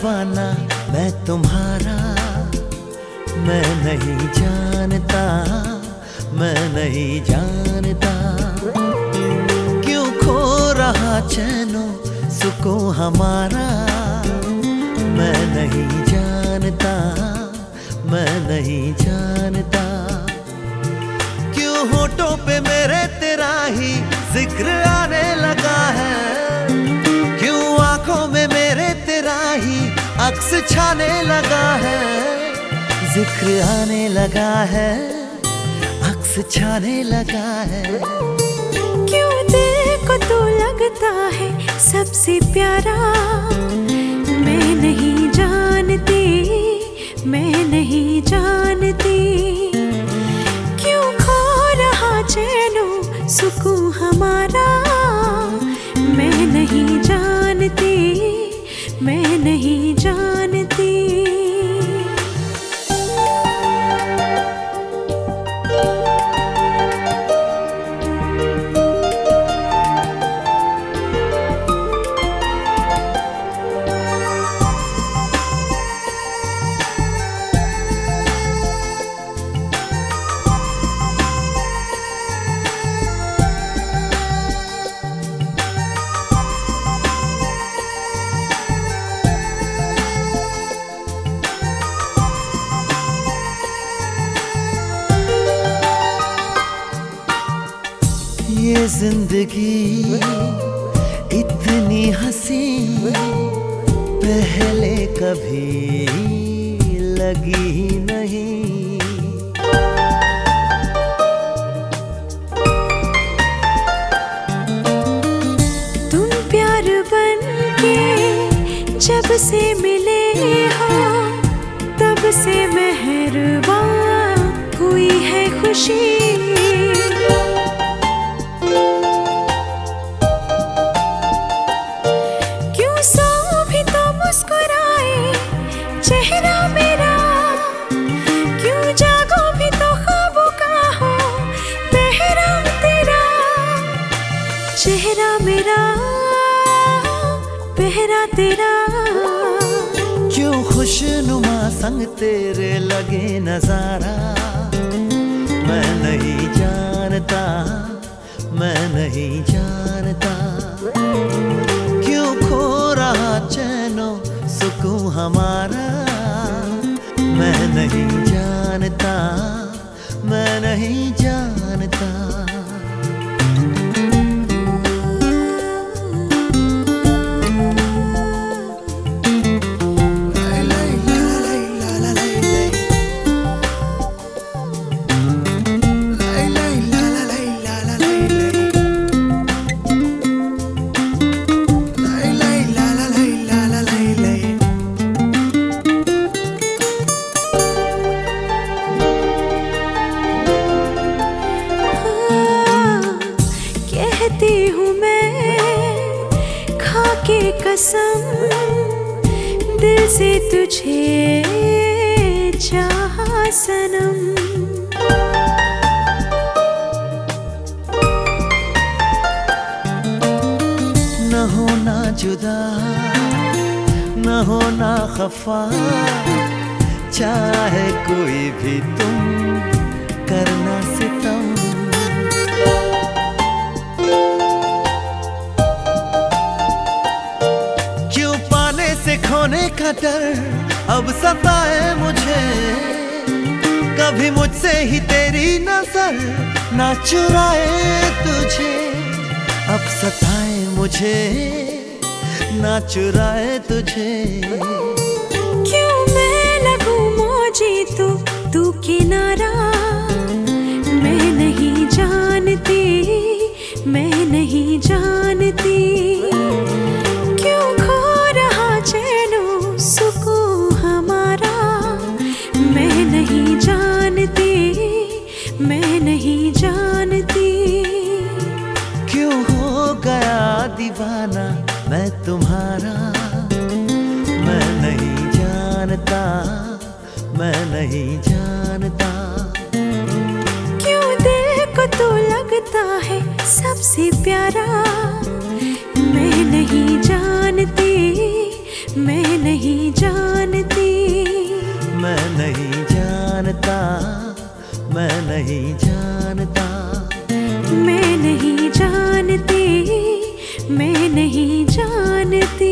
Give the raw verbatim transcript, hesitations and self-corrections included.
दीवाना मैं तुम्हारा, मैं नहीं जानता, मैं नहीं जानता क्यों खो रहा चैनो सुकून हमारा। मैं नहीं जानता, मैं नहीं जानता क्यों होठों पे मेरे तेरा ही जिक्र आने लगा है, क्यों आंखों में मेरे तेरा ही अक्स छाने लगा है। जिक्र आने लगा है, अक्स छाने लगा है। क्यों दिल को तो लगता है सबसे प्यारा, मैं नहीं जानती, मैं नहीं जानती क्यों खो रहा चैनो सुकून हमारा। मैं नहीं जानती, मैं नहीं जानती। ये जिंदगी इतनी हंसी पहले कभी लगी नहीं। तुम प्यार बन के जब से मिले हो, तब से मेहरबान हुई है खुशी। चेहरा मेरा क्यों जागो भी तो ख्वाबों का हो पहरा तेरा। चेहरा मेरा पहरा तेरा। क्यों खुशनुमा संग तेरे लगे नजारा। मैं नहीं जानता, मैं नहीं जानता क्यों खो रहा चैनो सुकून हमारा। मैं नहीं जानता, मैं नहीं जानता। कहती हूँ मैं खा के कसम दिल से तुझे चाहा सनम। न होना जुदा, न होना खफा, चाहे कोई भी तुम करना सितम। खोने का डर अब सताए मुझे, कभी मुझसे ही तेरी नजर ना चुराए तुझे। अब सताए मुझे ना चुराए तुझे। क्यों मैं लगूं मौजी तो तू किनारा। मैं नहीं जानती, मैं नहीं जानती क्यों खो रहा चैनो सुकून हमारा। मैं नहीं जानती, मैं नहीं जानती क्यों हो गया दीवाना मैं तुम्हारा। मैं नहीं जानता, मैं नहीं जानता क्यों दिल को तो लगता है सबसे प्यारा। मैं नहीं जानती, मैं नहीं जानती। नहीं जानता, मैं नहीं जानती, मैं नहीं जानती।